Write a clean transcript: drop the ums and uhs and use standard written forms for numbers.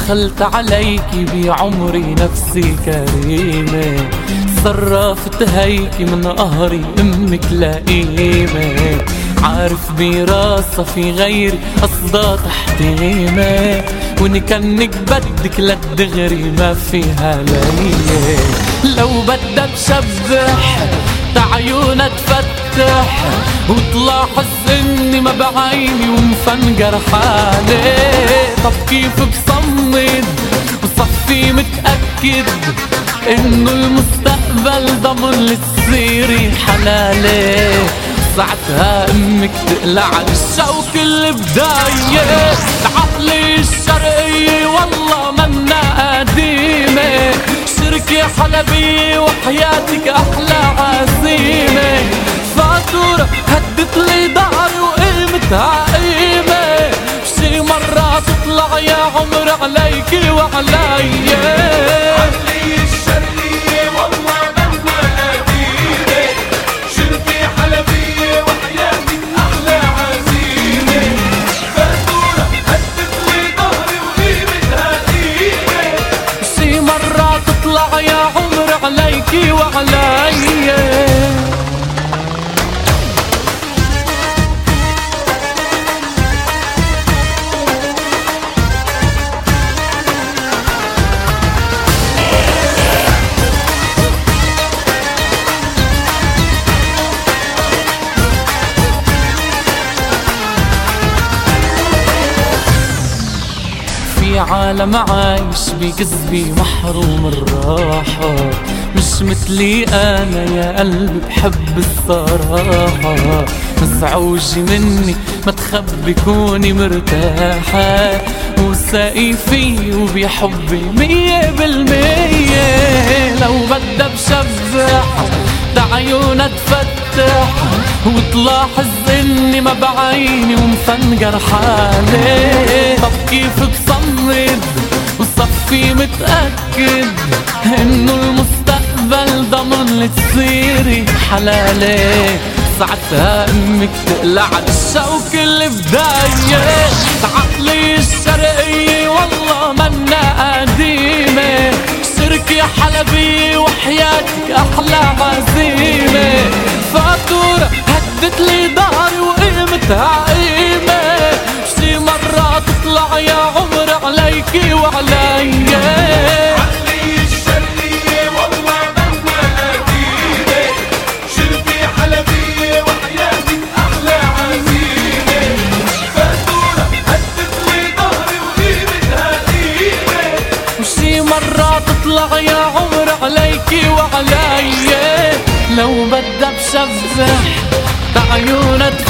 دخلت عليكي بعمري نفسي كريمة، صرفت هيكي من قهري امك لئيمة، عارف براسها في غيري قصدا تحتيمة، وان كانك بدك للدغري ما فيها ليه. لو بدها تشبح تعيونها تفتح وتلاحظ اني ما بعيني ومفنجر حالي، طب كيف بصمد وصفي متأكد انه المستقبل ضمن لتصيري حلالي، ساعتها امك تقلع الشوك البداية، عقلي الشرقية والله منا قديمة، شركة حلبية وحياتك احلى عزيمة، فاتورة هدت لي ظهري وقيمتها قيمة، شي مرة تطلع يا عمر عليكي وعلي، عقلي الشرقية والله منا قديمة، شركة حلبية وحياتك احلى عزيمة، فاتورة هدت لي ظهري وقيمتها قيمة، شي مرة تطلع يا عمر عليكي وعلي. في عالم عايش بكذبي محروم الراحة، مش مثلي أنا يا قلبي بحب الصراحة، مزعوجي مني ما تخبي كوني مرتاحة، وساقي فيه وبحبي 100%، لو بدها بشبح عيونها تفتح وتلاحظ اني ما بعيني ومفنجر حالي، طب كيف بصمد وصفي متأكد انه المستقبل ضمن لتصيري حلالي، ساعتها امك تقلع الشوك البداية، عقلي الشرقية والله منا قديمة، شركة حلبية وحياتك احلى عزيمة، فاتورة هدت لي ظهري وقيمتها قيمة، شي مرة تطلع يا عمر عليكي وعلي، عقلي الشرقية والله منا قديمة، شركة حلبية وحياتك أحلى عزيمة، فاتورة هدت لي ظهري وقيمتها قيمة، وشي مرة تطلع يا عمر عليكي وعلي، لو بدها بشبح عيونها